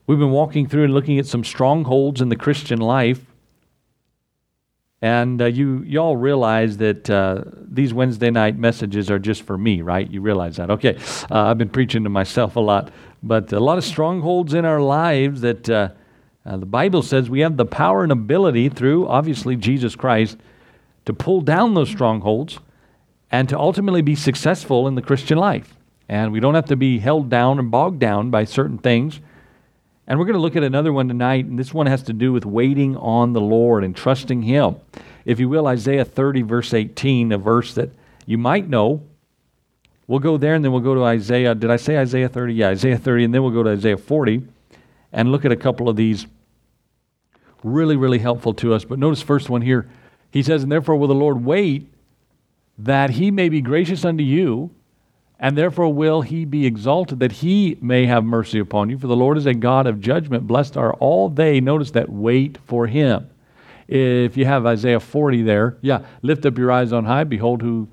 We've been walking through and looking at some strongholds in the Christian life. And you all realize that these Wednesday night messages are just for me, right? You realize that. Okay, I've been preaching to myself a lot. But a lot of strongholds in our lives that the Bible says we have the power and ability through, obviously, Jesus Christ, to pull down those strongholds and to ultimately be successful in the Christian life. And we don't have to be held down and bogged down by certain things. And we're going to look at another one tonight, and this one has to do with waiting on the Lord and trusting Him. If you will, Isaiah 30, verse 18, a verse that you might know. We'll go there, and then we'll go to Isaiah. Did I say Isaiah 30? Yeah, Isaiah 30, and then we'll go to Isaiah 40 and look at a couple of these really, really helpful to us. But notice first one here. He says, "And therefore will the Lord wait, that He may be gracious unto you, and therefore will He be exalted, that He may have mercy upon you. For the Lord is a God of judgment. Blessed are all they," notice that, "wait for Him." If you have Isaiah 40 there, "Lift up your eyes on high, behold who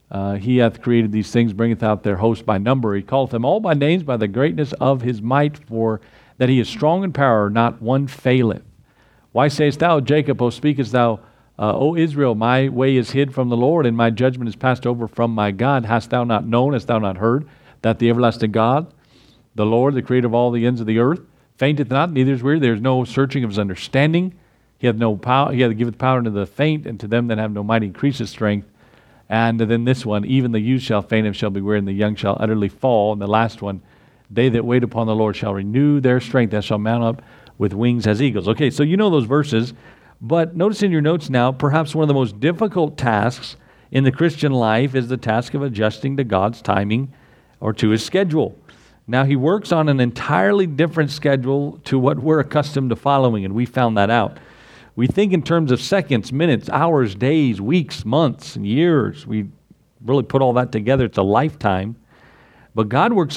He hath created these things, bringeth out their host by number. He calleth them all by names, by the greatness of His might, for that He is strong in power, not one faileth. Why sayest thou, Jacob, O speakest thou, O Israel, my way is hid from the Lord, and my judgment is passed over from my God. Hast thou not known, hast thou not heard, that the everlasting God, the Lord, the creator of all the ends of the earth, fainteth not, neither is weary. There is no searching of His understanding. He hath no power. He hath given power unto the faint, and to them that have no might increaseth strength. And then this one, even the youth shall faint and shall be weary, and the young shall utterly fall. And the last one, they that wait upon the Lord shall renew their strength. They shall mount up with wings as eagles. Okay, so you know those verses. But notice in your notes now, perhaps one of the most difficult tasks in the Christian life is the task of adjusting to God's timing or to His schedule. Now, He works on an entirely different schedule to what we're accustomed to following, and we found that out. We think in terms of seconds, minutes, hours, days, weeks, months, and years. We really put all that together. It's a lifetime. But God works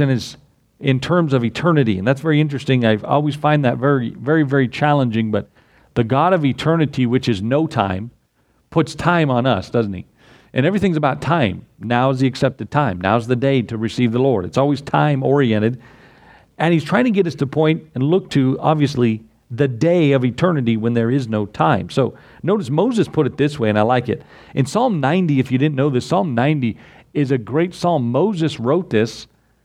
in terms of eternity, and that's very interesting. I always find that very, very, very challenging, but the God of eternity, which is no time, puts time on us, doesn't He? And everything's about time. Now is the accepted time. Now's the day to receive the Lord. It's always time-oriented. And He's trying to get us to point and look to, obviously, the day of eternity when there is no time. So notice Moses put it this way, and I like it. In Psalm 90, if you didn't know this, Psalm 90 is a great psalm. Moses wrote this,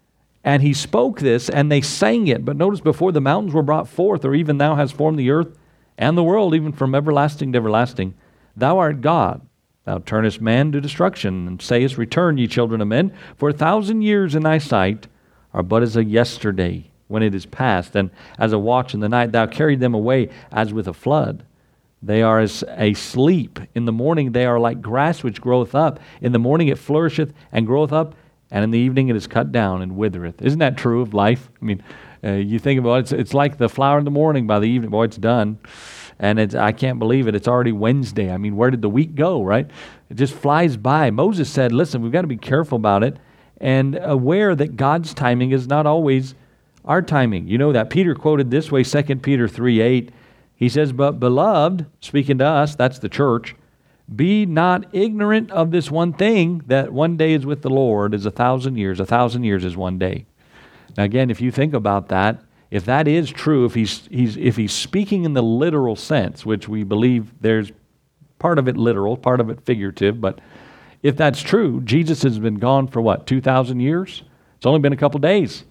and he spoke this, and they sang it. But notice, before the mountains were brought forth, or even Thou hast formed the earth and the world, even from everlasting to everlasting, Thou art God. Thou turnest man to destruction, and sayest, Return, ye children of men, for 1,000 years in Thy sight are but as a yesterday, when it is past, and as a watch in the night. Thou carried them away as with a flood. They are as a sleep. In the morning they are like grass which groweth up. In the morning it flourisheth and groweth up, and in the evening it is cut down and withereth. Isn't that true of life? I mean, you think about it, it's like the flower in the morning. By the evening, boy, it's done. And I can't believe it. It's already Wednesday. I mean, where did the week go, right? It just flies by. Moses said, listen, we've got to be careful about it and aware that God's timing is not always our timing. You know that. Peter quoted this way, 2 Peter 3:8. He says, But beloved, speaking to us, that's the church, be not ignorant of this one thing, that one day is with the Lord is 1,000 years. 1,000 years is one day. Now again, if you think about that, if that is true, if he's speaking in the literal sense, which we believe there's part of it literal, part of it figurative, but if that's true, Jesus has been gone for what, 2,000 years? It's only been a couple days.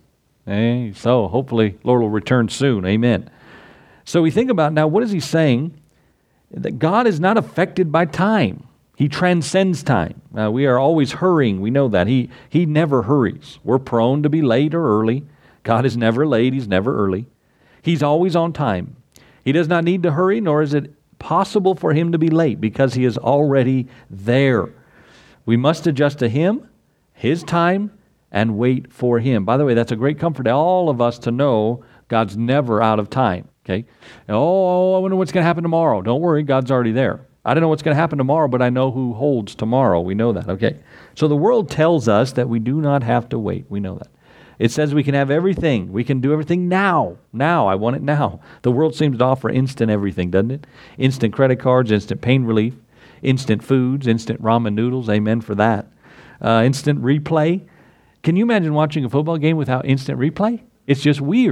So hopefully Lord will return soon. Amen. So we think about now, what is He saying? That God is not affected by time. He transcends time. We are always hurrying. We know that. He never hurries. We're prone to be late or early. God is never late. He's never early. He's always on time. He does not need to hurry, nor is it possible for Him to be late, because He is already there. We must adjust to Him, His time, and wait for Him. By the way, that's a great comfort to all of us to know God's never out of time. Okay? Oh, I wonder what's going to happen tomorrow. Don't worry, God's already there. I don't know what's going to happen tomorrow, but I know who holds tomorrow. We know that. Okay? So the world tells us that we do not have to wait. We know that. It says we can have everything. We can do everything now. Now. I want it now. The world seems to offer instant everything, doesn't it? Instant credit cards, instant pain relief, instant foods, instant ramen noodles. Amen for that. Instant replay. Can you imagine watching a football game without instant replay? It's just weird.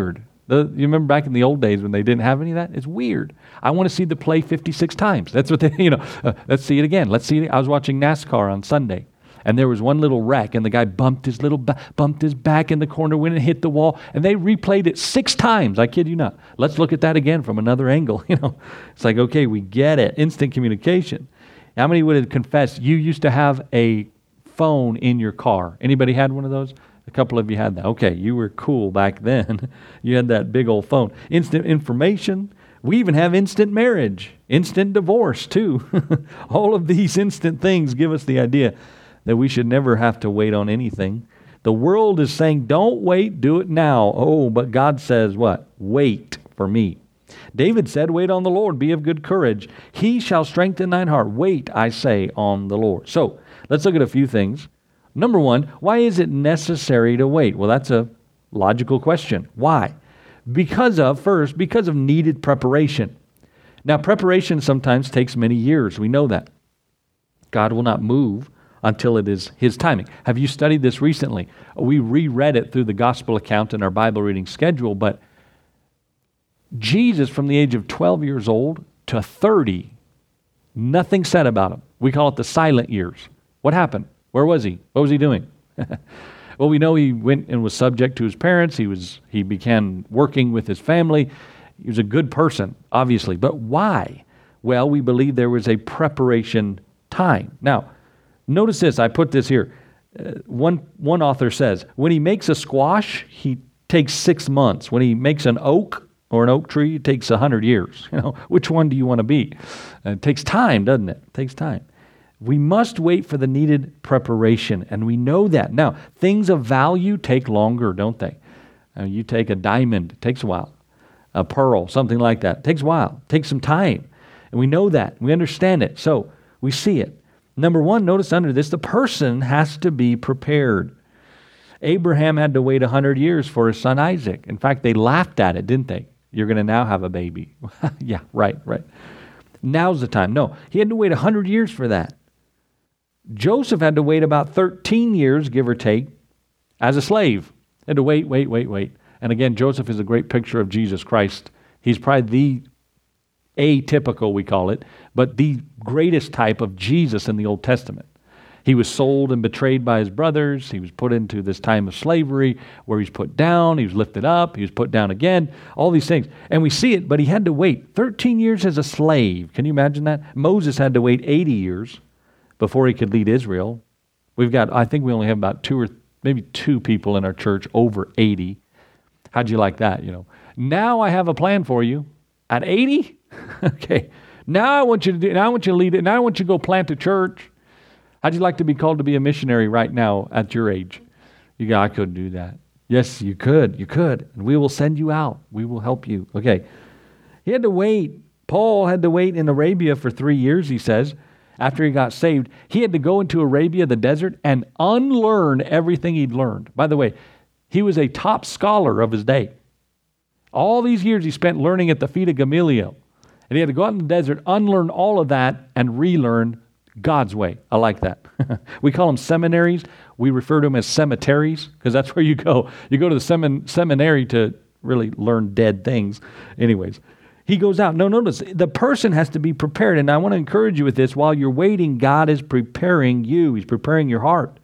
You remember back in the old days when they didn't have any of that? It's weird. I want to see the play 56 times. That's what they, let's see it again. Let's see it. I was watching NASCAR on Sunday, and there was one little wreck, and the guy bumped his back in the corner, went and hit the wall, and they replayed it 6 times. I kid you not. Let's look at that again from another angle. It's like, okay, we get it. Instant communication. How many would confess you used to have a phone in your car? Anybody had one of those? A couple of you had that. Okay, you were cool back then. You had that big old phone. Instant information. We even have instant marriage, instant divorce too. All of these instant things give us the idea that we should never have to wait on anything. The world is saying, don't wait, do it now. Oh, but God says what? Wait for me. David said, wait on the Lord, be of good courage. He shall strengthen thine heart. Wait, I say, on the Lord. So let's look at a few things. Number one, why is it necessary to wait? Well, that's a logical question. Why? Because of needed preparation. Now, preparation sometimes takes many years. We know that. God will not move until it is His timing. Have you studied this recently? We reread it through the gospel account in our Bible reading schedule, but Jesus, from the age of 12 years old to 30, nothing said about Him. We call it the silent years. What happened? Where was He? What was He doing? Well, we know He went and was subject to His parents. He began working with His family. He was a good person, obviously. But why? Well, we believe there was a preparation time. Now, notice this. I put this here. One author says, when He makes a squash, He takes 6 months. When He makes an oak or an oak tree, it takes 100 years. Which one do you want to be? It takes time, doesn't it? It takes time. We must wait for the needed preparation, and we know that. Now, things of value take longer, don't they? You take a diamond, it takes a while. A pearl, something like that, it takes a while. It takes some time. And we know that. We understand it. So we see it. Number one, notice under this, the person has to be prepared. Abraham had to wait 100 years for his son Isaac. In fact, they laughed at it, didn't they? You're going to now have a baby. Yeah, right. Now's the time. No, he had to wait 100 years for that. Joseph had to wait about 13 years, give or take, as a slave. He had to wait. And again, Joseph is a great picture of Jesus Christ. He's probably the atypical, we call it, but the greatest type of Jesus in the Old Testament. He was sold and betrayed by his brothers. He was put into this time of slavery where he's put down, he was lifted up, he was put down again, all these things. And we see it, but he had to wait 13 years as a slave. Can you imagine that? Moses had to wait 80 years before he could lead Israel. I think we only have about 2 or maybe 2 people in our church over 80. How'd you like that? Now I have a plan for you. At 80? Okay. Now I want you to lead it. Now I want you to go plant a church. How'd you like to be called to be a missionary right now at your age? You go, I couldn't do that. Yes, you could. You could. And we will send you out. We will help you. Okay. He had to wait. Paul had to wait in Arabia for 3 years, he says. After he got saved, he had to go into Arabia, the desert, and unlearn everything he'd learned. By the way, he was a top scholar of his day. All these years he spent learning at the feet of Gamaliel. And he had to go out in the desert, unlearn all of that, and relearn God's way. I like that. We call them seminaries. We refer to them as cemeteries because that's where you go. You go to the seminary to really learn dead things. Anyways. He goes out. No, notice, the person has to be prepared. And I want to encourage you with this. While you're waiting, God is preparing you. He's preparing your heart.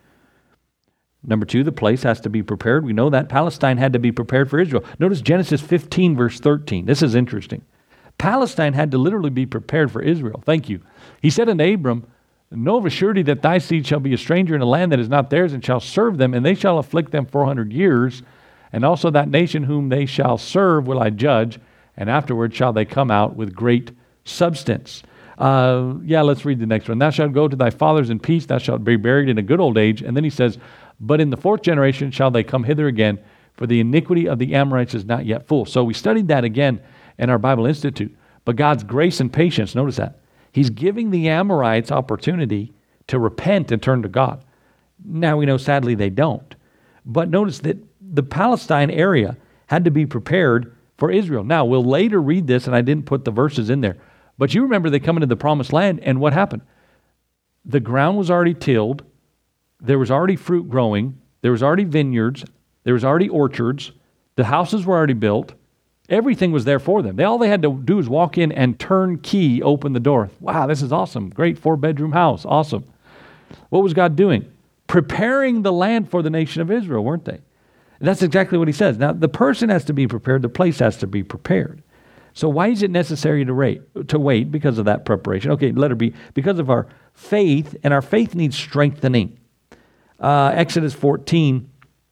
Number 2, the place has to be prepared. We know that. Palestine had to be prepared for Israel. Notice Genesis 15, verse 13. This is interesting. Palestine had to literally be prepared for Israel. Thank you. He said unto Abram, know of a surety that thy seed shall be a stranger in a land that is not theirs, and shall serve them, and they shall afflict them 400 years. And also that nation whom they shall serve will I judge, and afterward shall they come out with great substance. Let's read the next one. Thou shalt go to thy fathers in peace, thou shalt be buried in a good old age. And then he says, but in the 4th generation shall they come hither again, for the iniquity of the Amorites is not yet full. So we studied that again in our Bible Institute. But God's grace and patience, notice that. He's giving the Amorites opportunity to repent and turn to God. Now we know sadly they don't. But notice that the Palestine area had to be prepared for Israel. Now, we'll later read this, and I didn't put the verses in there. But you remember they come into the promised land, and what happened? The ground was already tilled. There was already fruit growing. There was already vineyards. There was already orchards. The houses were already built. Everything was there for them. All they had to do was walk in and turnkey open the door. Wow, this is awesome. Great 4-bedroom house. Awesome. What was God doing? Preparing the land for the nation of Israel, weren't they? And that's exactly what he says. Now, the person has to be prepared. The place has to be prepared. So why is it necessary to wait? Because of that preparation. Okay, letter B. Because of our faith, and our faith needs strengthening. Exodus 14,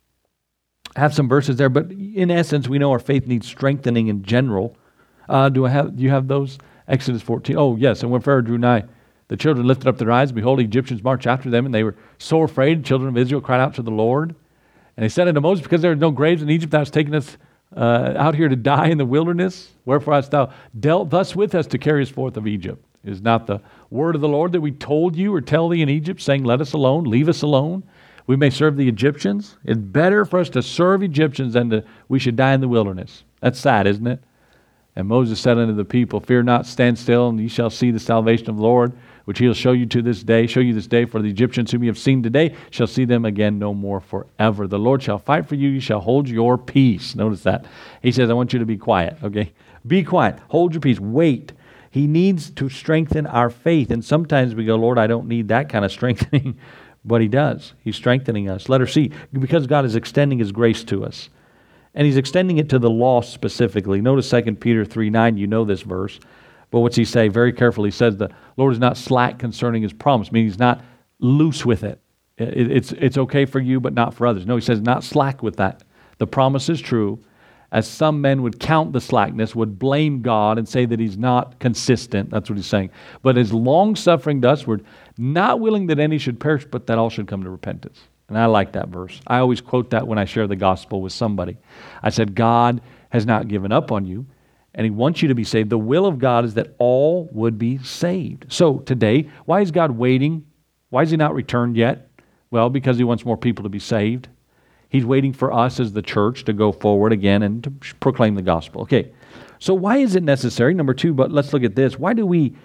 I have some verses there, but in essence, we know our faith needs strengthening in general. Do you have those? Exodus 14. Oh, yes. And when Pharaoh drew nigh, the children lifted up their eyes. Behold, the Egyptians marched after them, and they were so afraid. The children of Israel cried out to the Lord. And they said unto Moses, because there are no graves in Egypt, thou hast taken us out here to die in the wilderness. Wherefore hast thou dealt thus with us to carry us forth of Egypt? Is not the word of the Lord that we told you or tell thee in Egypt, saying, let us alone, leave us alone, we may serve the Egyptians? It's better for us to serve Egyptians than we should die in the wilderness. That's sad, isn't it? And Moses said unto the people, fear not, stand still, and ye shall see the salvation of the Lord, which he'll show you this day, for the Egyptians whom you have seen today shall see them again no more forever. The Lord shall fight for you, you shall hold your peace. Notice that. He says, I want you to be quiet, okay? Be quiet, hold your peace, wait. He needs to strengthen our faith. And sometimes we go, Lord, I don't need that kind of strengthening. But he does. He's strengthening us. Letter C, because God is extending his grace to us. And he's extending it to the lost specifically. Notice 2 Peter 3:9, you know this verse. But what's he say? Very carefully, he says the Lord is not slack concerning his promise, meaning he's not loose with it. It's okay for you, but not for others. No, he says not slack with that. The promise is true. As some men would count the slackness, would blame God and say that he's not consistent. That's what he's saying. But his long-suffering to usward, not willing that any should perish, but that all should come to repentance. And I like that verse. I always quote that when I share the gospel with somebody. I said, God has not given up on you, and he wants you to be saved. The will of God is that all would be saved. So today, why is God waiting? Why is he not returned yet? Well, because he wants more people to be saved. He's waiting for us as the church to go forward again and to proclaim the gospel. Okay, so why is it necessary? Number 2, but let's look at this. What do we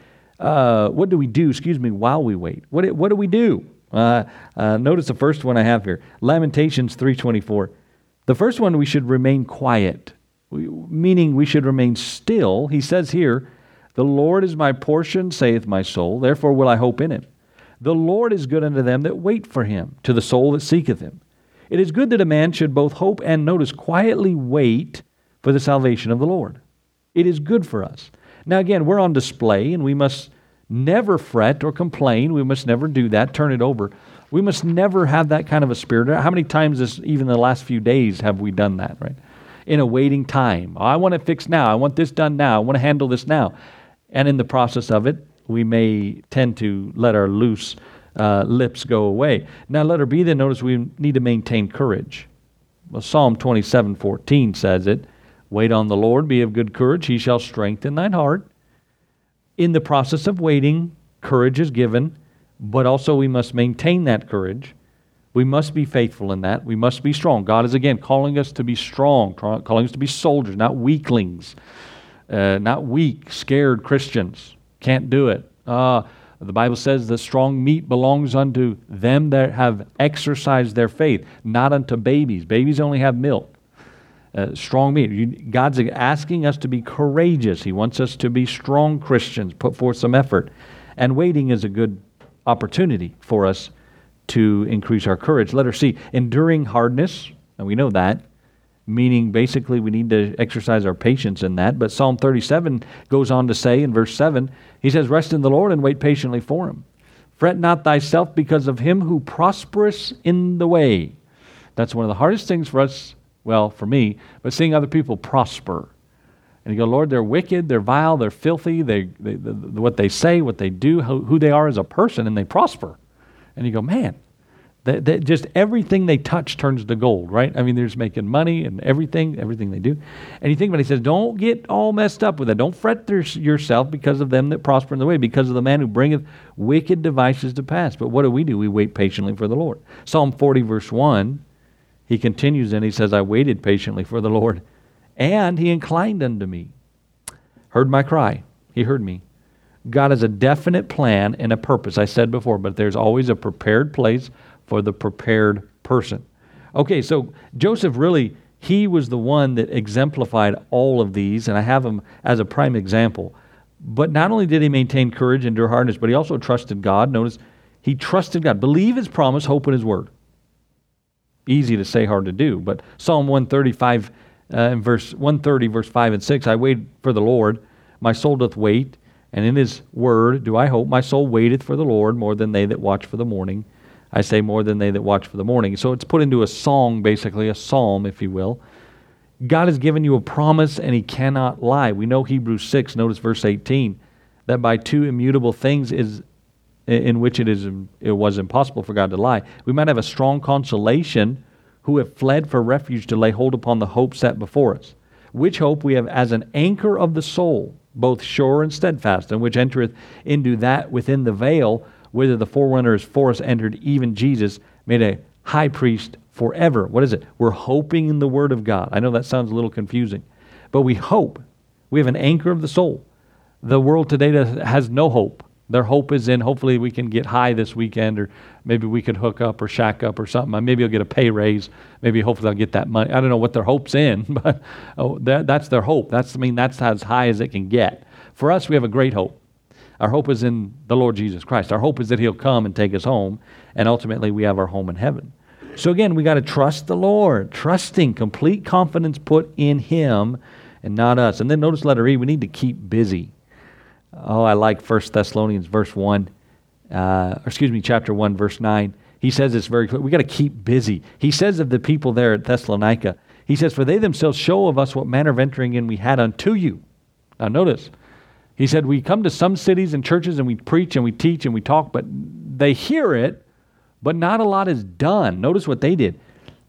do, while we wait? What do we do? Notice the first one I have here, Lamentations 3:24. The first one, we should remain quiet, meaning we should remain still. He says here, the Lord is my portion, saith my soul, therefore will I hope in him. The Lord is good unto them that wait for him, to the soul that seeketh him. It is good that a man should both hope and, notice, quietly wait for the salvation of the Lord. It is good for us. Now again, we're on display, and we must never fret or complain. We must never do that, turn it over. We must never have that kind of a spirit. How many times, even in the last few days, have we done that, right? In a waiting time. I want it fixed now. I want this done now. I want to handle this now. And in the process of it, we may tend to let our loose lips go away. Now, letter B, then notice we need to maintain courage. Well, Psalm 27:14 says it, wait on the Lord, be of good courage, he shall strengthen thine heart. In the process of waiting, courage is given, but also we must maintain that courage. We must be faithful in that. We must be strong. God is again calling us to be strong, calling us to be soldiers, not weaklings, not weak, scared Christians. Can't do it. The Bible says the strong meat belongs unto them that have exercised their faith, not unto babies. Babies only have milk. Strong meat. God's asking us to be courageous. He wants us to be strong Christians, put forth some effort. And waiting is a good opportunity for us to increase our courage. Letter C, enduring hardness, and we know that, meaning basically we need to exercise our patience in that. But Psalm 37 goes on to say in verse 7, he says, rest in the Lord and wait patiently for him. Fret not thyself because of him who prospereth in the way. That's one of the hardest things for us, well, for me, but seeing other people prosper. And you go, Lord, they're wicked, they're vile, they're filthy, what they say, what they do, who they are as a person, and they prosper. And you go, man, just everything they touch turns to gold, right? I mean, they're just making money and everything they do. And you think about it, he says, don't get all messed up with that. Don't fret yourself because of them that prosper in the way, because of the man who bringeth wicked devices to pass. But what do? We wait patiently for the Lord. Psalm 40, verse 1, he continues and he says, I waited patiently for the Lord, and he inclined unto me. Heard my cry. He heard me. God has a definite plan and a purpose, I said before, but there's always a prepared place for the prepared person. Okay, so Joseph really he was the one that exemplified all of these, and I have him as a prime example. But not only did he maintain courage, endure hardness, but he also trusted God. Notice, he trusted God. Believe his promise, hope in his word. Easy to say, hard to do. But Psalm 135, verse 130, verse 5 and 6, I wait for the Lord, my soul doth wait, and in his word do I hope. My soul waiteth for the Lord more than they that watch for the morning. I say more than they that watch for the morning. So it's put into a song, basically, a psalm, if you will. God has given you a promise, and he cannot lie. We know Hebrews 6, notice verse 18, that by two immutable things is in which it was impossible for God to lie. We might have a strong consolation who have fled for refuge to lay hold upon the hope set before us, which hope we have as an anchor of the soul, both sure and steadfast, and which entereth into that within the veil, whither the forerunner is for us entered, even Jesus, made a high priest forever. What is it? We're hoping in the Word of God. I know that sounds a little confusing, but we hope. We have an anchor of the soul. The world today has no hope. Their hope is in, hopefully we can get high this weekend, or maybe we could hook up or shack up or something. Maybe I'll get a pay raise. Maybe hopefully I'll get that money. I don't know what their hope's in, but that's their hope. That's as high as it can get. For us, we have a great hope. Our hope is in the Lord Jesus Christ. Our hope is that he'll come and take us home, and ultimately we have our home in heaven. So again, we got to trust the Lord, trusting, complete confidence put in him and not us. And then notice letter E, we need to keep busy. Oh, I like 1 Thessalonians chapter 1, verse 9. He says it's very clear. We got to keep busy. He says of the people there at Thessalonica, he says, for they themselves show of us what manner of entering in we had unto you. Now notice, he said, we come to some cities and churches and we preach and we teach and we talk, but they hear it, but not a lot is done. Notice what they did.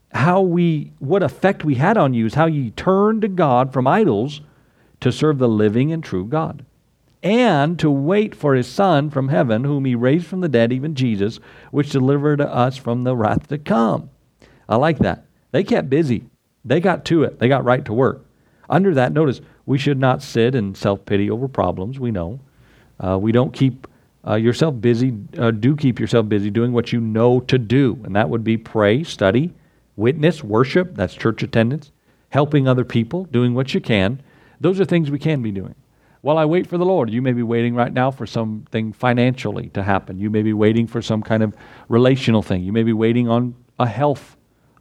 What effect we had on you is how ye turned to God from idols to serve the living and true God, and to wait for his Son from heaven, whom he raised from the dead, even Jesus, which delivered us from the wrath to come. I like that. They kept busy. They got to it. They got right to work. Under that, notice, we should not sit and self-pity over problems, we know. We don't keep yourself busy. Do keep yourself busy doing what you know to do, and that would be pray, study, witness, worship, that's church attendance, helping other people, doing what you can. Those are things we can be doing. While I wait for the Lord, you may be waiting right now for something financially to happen. You may be waiting for some kind of relational thing. You may be waiting on a health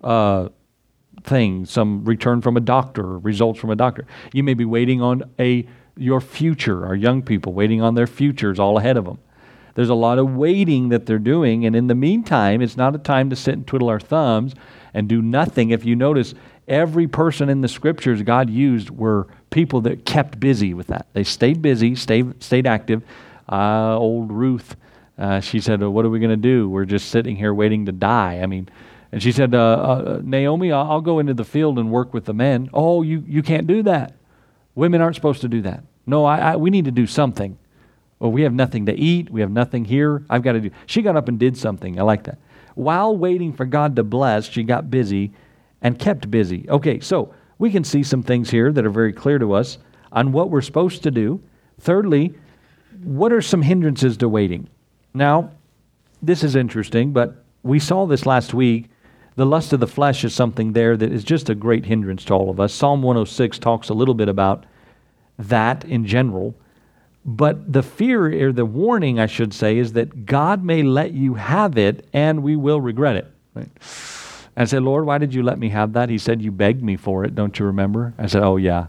thing, some return from a doctor, or results from a doctor. You may be waiting on your future. Our young people waiting on their futures all ahead of them. There's a lot of waiting that they're doing, and in the meantime, it's not a time to sit and twiddle our thumbs and do nothing. If you notice, every person in the Scriptures God used were people that kept busy with that. They stayed busy, stayed active. Old Ruth, she said, what are we going to do? We're just sitting here waiting to die. And she said, Naomi, I'll go into the field and work with the men. Oh, you can't do that. Women aren't supposed to do that. No, we need to do something. Well, we have nothing to eat. We have nothing here. I've got to do. She got up and did something. I like that. While waiting for God to bless, she got busy and kept busy. Okay, so we can see some things here that are very clear to us on what we're supposed to do. Thirdly, what are some hindrances to waiting? Now, this is interesting, but we saw this last week. The lust of the flesh is something there that is just a great hindrance to all of us. Psalm 106 talks a little bit about that in general. But the fear, or the warning, I should say, is that God may let you have it and we will regret it. Right? I said, Lord, why did you let me have that? He said, you begged me for it, don't you remember? I said, oh, yeah.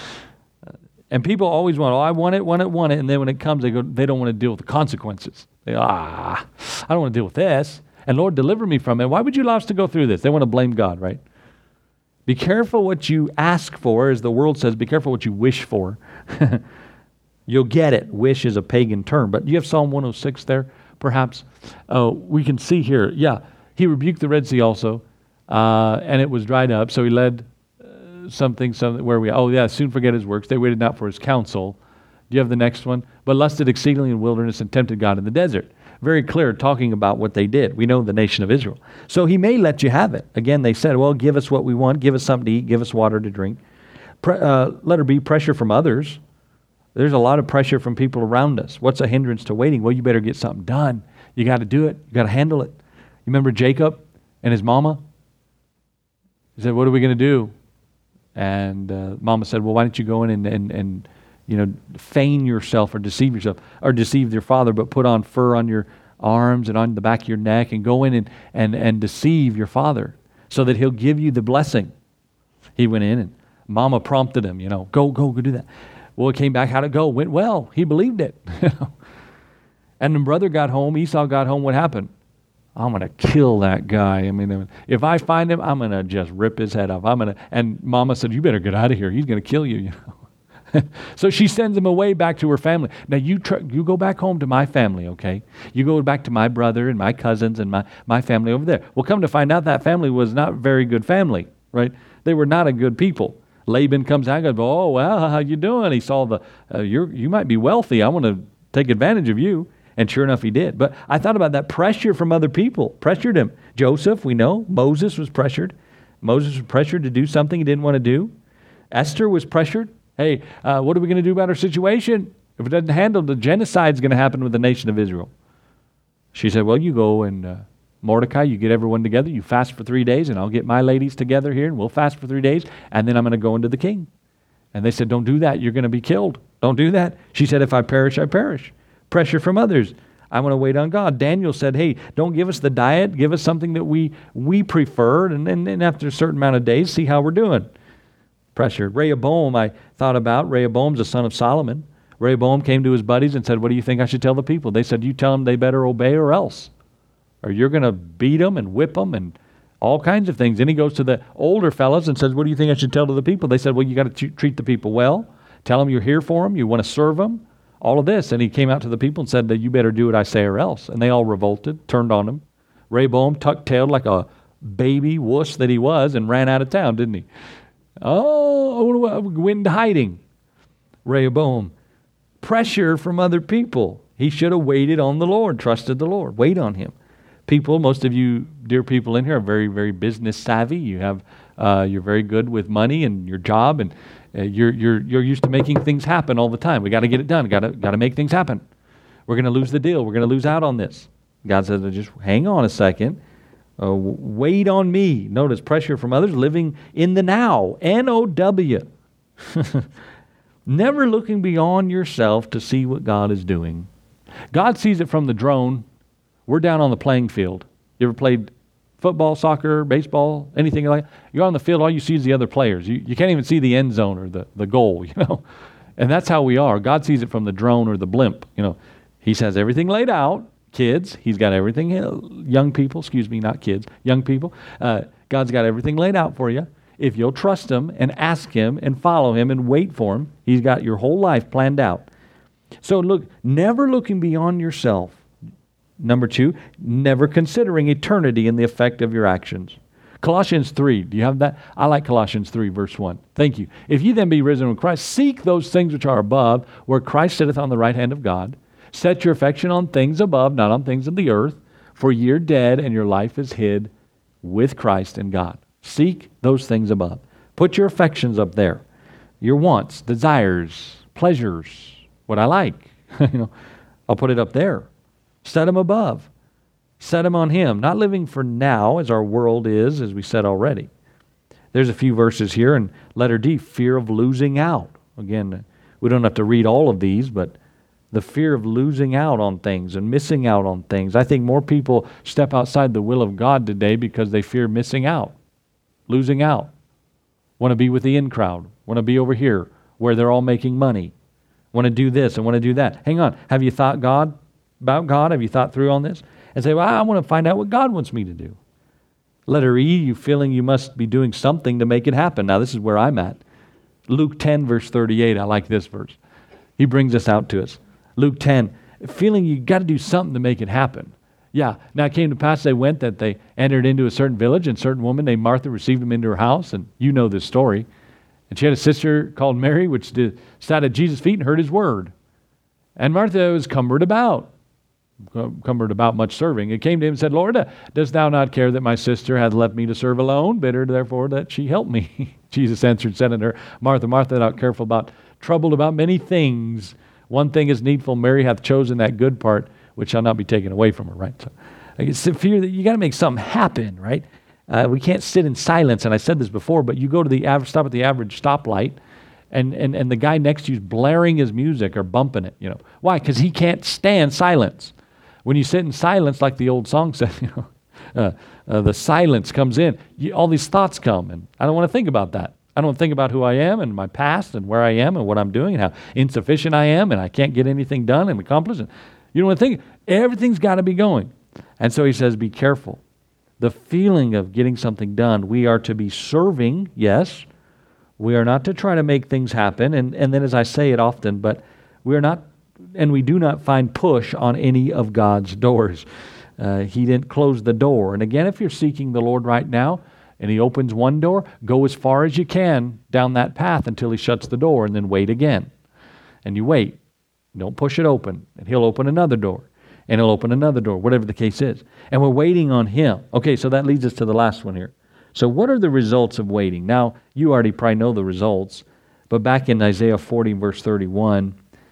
And people always want, I want it. And then when it comes, they don't want to deal with the consequences. They go, I don't want to deal with this. And Lord, deliver me from it. Why would you allow us to go through this? They want to blame God, right? Be careful what you ask for, as the world says. Be careful what you wish for. You'll get it. Wish is a pagan term. But you have Psalm 106 there, perhaps. We can see here, he rebuked the Red Sea also, and it was dried up. So he led something where soon forget his works. They waited not for his counsel. Do you have the next one? But lusted exceedingly in the wilderness and tempted God in the desert. Very clear, talking about what they did. We know the nation of Israel. So he may let you have it. Again, they said, well, give us what we want. Give us something to eat. Give us water to drink. Letter B, pressure from others. There's a lot of pressure from people around us. What's a hindrance to waiting? Well, you better get something done. You got to do it. You got to handle it. You remember Jacob and his mama? He said, what are we going to do? And Mama said, well, why don't you go in and feign yourself or deceive yourself or deceive your father, but put on fur on your arms and on the back of your neck and go in and deceive your father so that he'll give you the blessing. He went in and Mama prompted him, go do that. Well, it came back. How'd it go? Went well. He believed it. And the brother got home. Esau got home. What happened? I'm going to kill that guy. I mean, if I find him, I'm going to just rip his head off. And Mama said, you better get out of here. He's going to kill you, So she sends him away back to her family. Now you go back home to my family, okay? You go back to my brother and my cousins and my family over there. Well, come to find out that family was not a very good family, right? They were not a good people. Laban comes out and goes, oh, well, how you doing? He saw you might be wealthy. I want to take advantage of you. And sure enough, he did. But I thought about that pressure from other people. Pressured him. Joseph, we know. Moses was pressured. Moses was pressured to do something he didn't want to do. Esther was pressured. Hey, what are we going to do about our situation? If it doesn't handle, the genocide's going to happen with the nation of Israel. She said, well, you go and Mordecai, you get everyone together. You fast for 3 days, and I'll get my ladies together here, and we'll fast for 3 days, and then I'm going to go into the king. And they said, don't do that. You're going to be killed. Don't do that. She said, if I perish, I perish. Pressure from others. I want to wait on God. Daniel said, hey, don't give us the diet. Give us something that we prefer, and then after a certain amount of days, see how we're doing. Pressure. Rehoboam, I thought about. Rehoboam's the son of Solomon. Rehoboam came to his buddies and said, what do you think I should tell the people? They said, you tell them they better obey or else. Or you're going to beat them and whip them and all kinds of things. Then he goes to the older fellows and says, what do you think I should tell to the people? They said, well, you got to treat the people well. Tell them you're here for them. You want to serve them. All of this. And he came out to the people and said, you better do what I say or else. And they all revolted, turned on him. Rehoboam tuck-tailed like a baby wuss that he was and ran out of town, didn't he? Oh, went into hiding. Rehoboam. Pressure from other people. He should have waited on the Lord, trusted the Lord. Wait on him. People, most of you dear people in here are very, very business savvy. You have, you're very good with money and your job, and you're used to making things happen all the time. We got to get it done. Got to make things happen. We're going to lose the deal. We're going to lose out on this. God says, just hang on a second. Wait on me. Notice pressure from others, living in the now. N-O-W. Never looking beyond yourself to see what God is doing. God sees it from the drone. We're down on the playing field. You ever played football, soccer, baseball, anything like that? You're on the field, all you see is the other players. You can't even see the end zone or the goal, And that's how we are. God sees it from the drone or the blimp, He has everything laid out. Kids, He's got everything. Young people, not kids, young people. God's got everything laid out for you. If you'll trust Him and ask Him and follow Him and wait for Him, He's got your whole life planned out. So look, never looking beyond yourself. Number 2, never considering eternity in the effect of your actions. Colossians 3, do you have that? I like Colossians 3, verse 1. Thank you. If ye then be risen with Christ, seek those things which are above, where Christ sitteth on the right hand of God. Set your affection on things above, not on things of the earth, for ye are dead, and your life is hid with Christ in God. Seek those things above. Put your affections up there. Your wants, desires, pleasures, what I like. I'll put it up there. Set them above. Set them on Him. Not living for now as our world is, as we said already. There's a few verses here in letter D, fear of losing out. Again, we don't have to read all of these, but the fear of losing out on things and missing out on things. I think more people step outside the will of God today because they fear missing out, losing out. Want to be with the in crowd. Want to be over here where they're all making money. Want to do this and want to do that. Hang on. Have you thought about God? Have you thought through on this? And say, well, I want to find out what God wants me to do. Letter E, you feeling you must be doing something to make it happen. Now, this is where I'm at. Luke 10, verse 38. I like this verse. He brings this out to us. Luke 10, feeling you got to do something to make it happen. Yeah. Now, it came to pass they went that they entered into a certain village, and a certain woman named Martha received them into her house, and you know this story. And she had a sister called Mary, which sat at Jesus' feet and heard His word. And Martha was cumbered about much serving. It came to him and said, Lord, dost thou not care that my sister hath left me to serve alone? Bid her therefore that she help me. Jesus answered and said unto her, Martha, Martha, thou art troubled about many things. One thing is needful. Mary hath chosen that good part, which shall not be taken away from her, right? So it's the fear that you got to make something happen, right? We can't sit in silence. And I said this before, but you go to stop at the average stoplight, and the guy next to you is blaring his music or bumping it. Why? Because he can't stand silence. When you sit in silence, like the old song said, the silence comes in. All these thoughts come, and I don't want to think about that. I don't think about who I am and my past and where I am and what I'm doing and how insufficient I am and I can't get anything done and accomplished. You don't want to think. Everything's got to be going. And so he says, be careful. The feeling of getting something done, we are to be serving, yes. We are not to try to make things happen. And then as I say it often, but we are not, and we do not find push on any of God's doors. He didn't close the door. And again, if you're seeking the Lord right now, and He opens one door, go as far as you can down that path until He shuts the door, and then wait again. And you wait. Don't push it open. And He'll open another door. And He'll open another door, whatever the case is. And we're waiting on Him. Okay, so that leads us to the last one here. So what are the results of waiting? Now, you already probably know the results. But back in Isaiah 40, verse 31,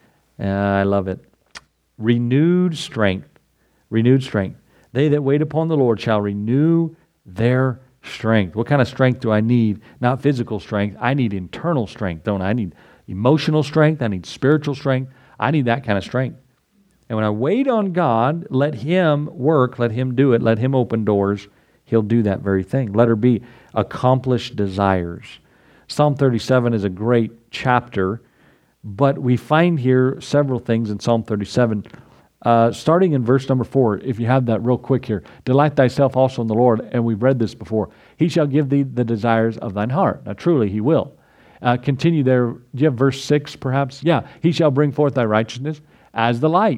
I love it. Renewed strength. Renewed strength. They that wait upon the Lord shall renew their strength. What kind of strength do I need? Not physical strength. I need internal strength, don't I? I need emotional strength. I need spiritual strength. I need that kind of strength. And when I wait on God, let Him work, let Him do it, let Him open doors, He'll do that very thing. Letter B, accomplished desires. Psalm 37 is a great chapter, but we find here several things in Psalm 37. Starting in verse number 4, if you have that real quick here. Delight thyself also in the Lord, and we've read this before. He shall give thee the desires of thine heart. Now truly He will. Continue there. Do you have verse 6 perhaps? Yeah. He shall bring forth thy righteousness as the light,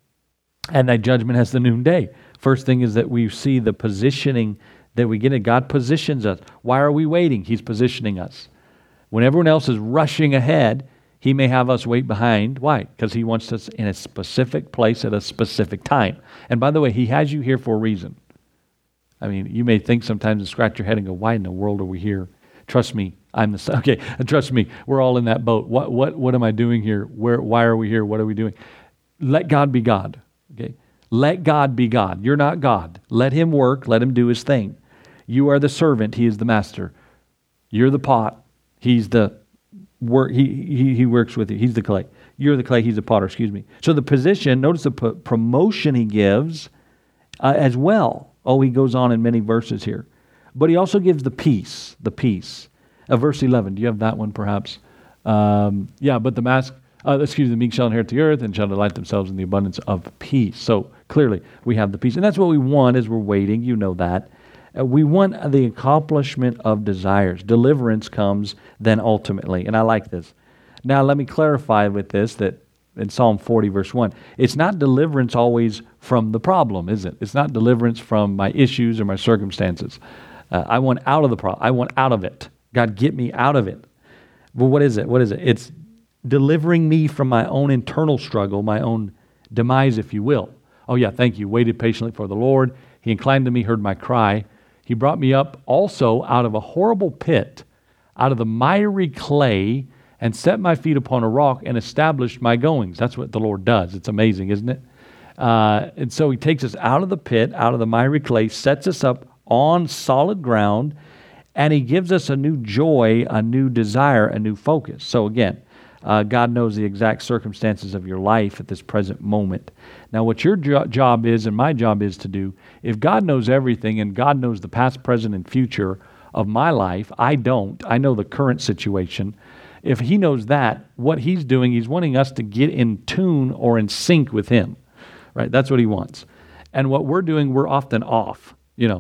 and thy judgment as the noonday. First thing is that we see the positioning that we get. God positions us. Why are we waiting? He's positioning us. When everyone else is rushing ahead, He may have us wait behind. Why? Because He wants us in a specific place at a specific time. And by the way, He has you here for a reason. I mean, you may think sometimes and scratch your head and go, why in the world are we here? Trust me, trust me, we're all in that boat. What am I doing here? Why are we here? What are we doing? Let God be God. Okay? Let God be God. You're not God. Let Him work. Let Him do His thing. You are the servant. He is the master. You're the pot. He's the work. He works with you. He's the clay. You're the clay. He's the potter. Excuse me. So the position. Notice the promotion He gives as well. Oh, He goes on in many verses here, but He also gives the peace. The peace. Verse 11. Do you have that one perhaps? But the meek shall inherit the earth and shall delight themselves in the abundance of peace. So clearly we have the peace. And that's what we want as we're waiting. You know that. We want the accomplishment of desires. Deliverance comes then ultimately. And I like this. Now let me clarify with this that in Psalm 40 verse 1, it's not deliverance always from the problem, is it? It's not deliverance from my issues or my circumstances. I want out of the problem. I want out of it. God, get me out of it. Well, what is it? What is it? It's delivering me from my own internal struggle, my own demise, if you will. Oh yeah, thank you. Waited patiently for the Lord. He inclined to me, heard my cry. He brought me up also out of a horrible pit, out of the miry clay, and set my feet upon a rock and established my goings. That's what the Lord does. It's amazing, isn't it? And so He takes us out of the pit, out of the miry clay, sets us up on solid ground, and He gives us a new joy, a new desire, a new focus. So again, God knows the exact circumstances of your life at this present moment. Now, what your job is and my job is to do, if God knows everything and God knows the past, present, and future of my life, I don't. I know the current situation. If He knows that, what He's doing, He's wanting us to get in tune or in sync with Him. Right? That's what He wants. And what we're doing, we're often off,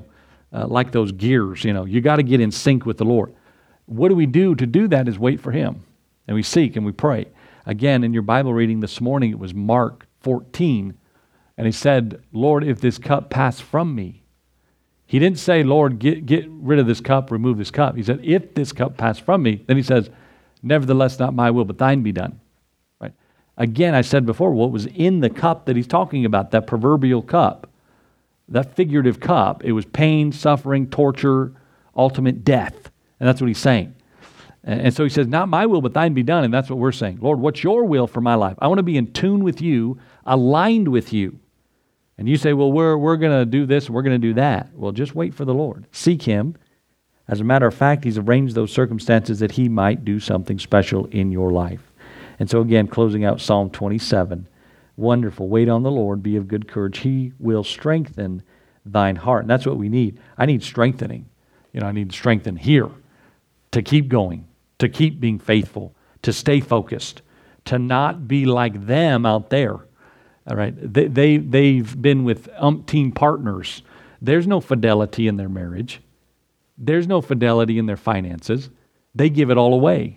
like those gears. You got to get in sync with the Lord. What do we do to do that is wait for Him. And we seek and we pray. Again, in your Bible reading this morning, it was Mark 14. And He said, Lord, if this cup pass from me. He didn't say, Lord, get rid of this cup, remove this cup. He said, if this cup pass from me. Then He says, nevertheless, not my will, but thine be done. Right? Again, I said before, what was in the cup that He's talking about, that proverbial cup, that figurative cup, it was pain, suffering, torture, ultimate death. And that's what He's saying. And so He says, not my will, but thine be done. And that's what we're saying. Lord, what's your will for my life? I want to be in tune with you, aligned with you. And you say, well, we're going to do this, we're going to do that. Well, just wait for the Lord. Seek Him. As a matter of fact, He's arranged those circumstances that He might do something special in your life. And so again, closing out Psalm 27, wonderful. Wait on the Lord, be of good courage. He will strengthen thine heart. And that's what we need. I need strengthening. I need strength here to keep going, to keep being faithful, to stay focused, to not be like them out there. All right, they've been with umpteen partners. There's no fidelity in their marriage. There's no fidelity in their finances. They give it all away.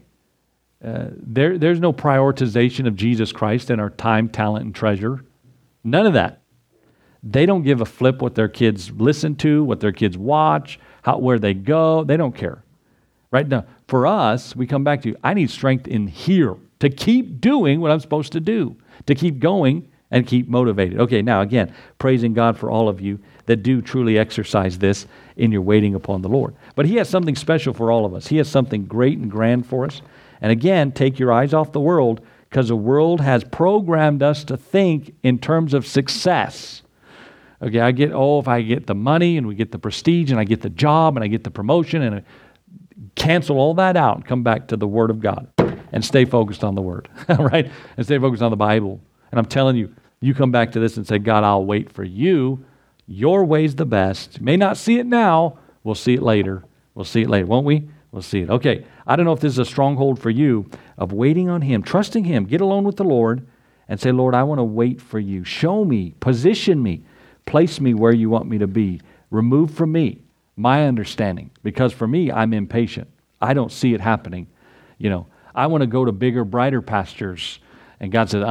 There's no prioritization of Jesus Christ in our time, talent, and treasure. None of that. They don't give a flip what their kids listen to, what their kids watch, where they go. They don't care. Right now, for us, we come back to, I need strength in here to keep doing what I'm supposed to do, to keep going and keep motivated. Okay, now again, praising God for all of you that do truly exercise this in your waiting upon the Lord. But He has something special for all of us. He has something great and grand for us. And again, take your eyes off the world, because the world has programmed us to think in terms of success. Okay, if I get the money and we get the prestige and I get the job and I get the promotion, and cancel all that out and come back to the Word of God and stay focused on the Word, right? And stay focused on the Bible. And I'm telling you, you come back to this and say, God, I'll wait for you. Your way's the best. May not see it now. We'll see it later. We'll see it later, won't we? We'll see it. Okay, I don't know if this is a stronghold for you of waiting on Him, trusting Him. Get alone with the Lord and say, Lord, I want to wait for you. Show me, position me, place me where you want me to be. Remove from me my understanding, because for me, I'm impatient. I don't see it happening. I want to go to bigger, brighter pastures. And God says,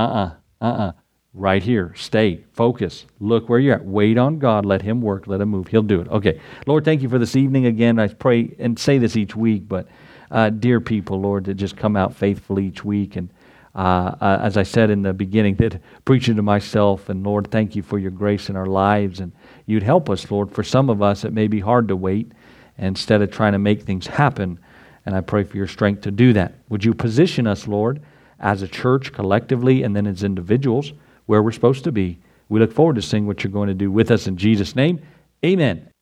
right here, stay, focus, look where you're at. Wait on God, let Him work, let Him move. He'll do it. Okay, Lord, thank you for this evening again. I pray and say this each week, but dear people, Lord, that just come out faithfully each week. And as I said in the beginning, that preaching to myself, and Lord, thank you for your grace in our lives. And you'd help us, Lord. For some of us, it may be hard to wait instead of trying to make things happen. And I pray for your strength to do that. Would you position us, Lord, as a church collectively and then as individuals where we're supposed to be? We look forward to seeing what you're going to do with us in Jesus' name. Amen.